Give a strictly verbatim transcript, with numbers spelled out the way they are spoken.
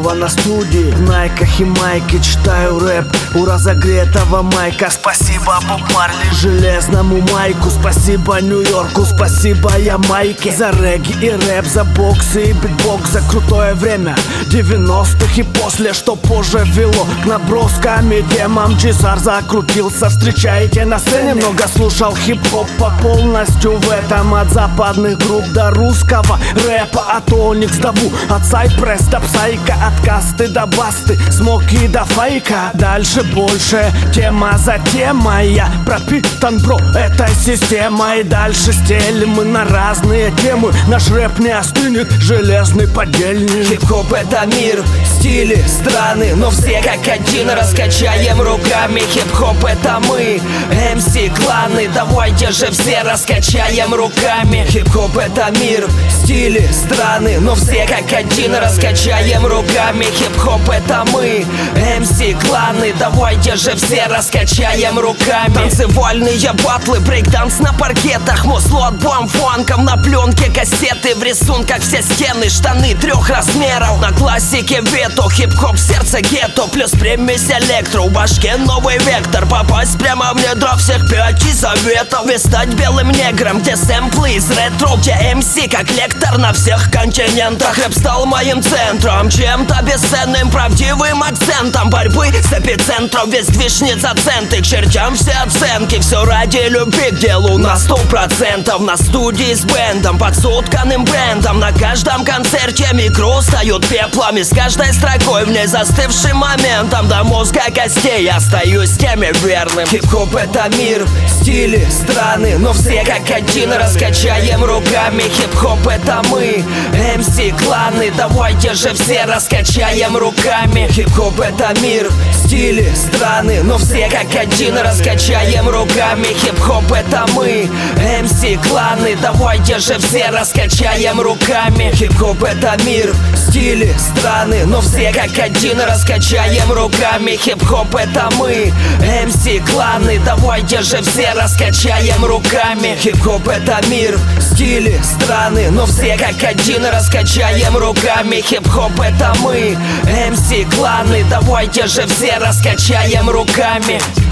снова на студии, в найках и майке читаю рэп у разогретого майка. Спасибо Боб Марли, железному майку. Спасибо Нью-Йорку, спасибо Ямайке. За регги и рэп, за боксы и битбокс, за крутое время девяностых и после, что позже вело к наброскам и темам. Чизар закрутился, встречаете на сцене. Много слушал хип-хопа полностью в этом, от западных групп до русского рэпа. От Оникс до Ву, от Сайпресс до Псайка, от Касты до Басты, Смоки до Фейка. Дальше больше, тема за темой. Я пропитан, бро, этой системой. Дальше стелим мы на разные темы. Наш рэп не остынет, железный подельник. Хип-хоп — это мир, стили, страны, но все как один раскачаем руками. Хип-хоп — это мы, эм си-кланы, давайте же все раскачаем руками. Хип-хоп — это мир, стили, страны, но все как один раскачаем руками. Хип-хоп — это мы, эм си-кланы, давайте же все раскачаем руками. Танцевальные батлы, брейкданс на паркетах, мусло отбоем фанком на пленке, кассеты в рисунках, все стены, штаны трех размеров. На классике вето, хип-хоп сердце гетто, плюс примесь электро, в башке новый вектор. Попасть прямо в недра всех пяти заветов и стать белым негром, где сэмплы из ретро, где эм си как лектор на всех континентах. Рэп стал моим центром, чем-то бесценным, правдивым акцентом борьбы с эпицентром. Весь движ не за центы, к чертям все оценки. Все ради любви к делу на сто процентов. На студии с бэндом, под сотканным брендом. На каждом концерте микро стают пеплами, с каждой строкой в ней застывшим моментом. До мозга костей остаюсь теми верным. Хип-хоп — это мир, стили, страны, но все как один раскачаем руками. Хип-хоп — это мы, эм си-кланы, давайте же все раскачаем руками. Хип-хоп — это мир, стили, страны, но все как один раскачаем руками. Хип-хоп — это мы, эм си-кланы, давайте же все раскачаем руками. Хип-хоп — это мир, стили, страны, но все как один раскачаем руками. Хип-хоп — это мы, эм си-кланы, давайте же все раскачаем руками. Хип-хоп — это мир, стили, страны, но все как один раскачаем руками. Хип-хоп — это мы, эм си-кланы, давайте же все раскачаем руками.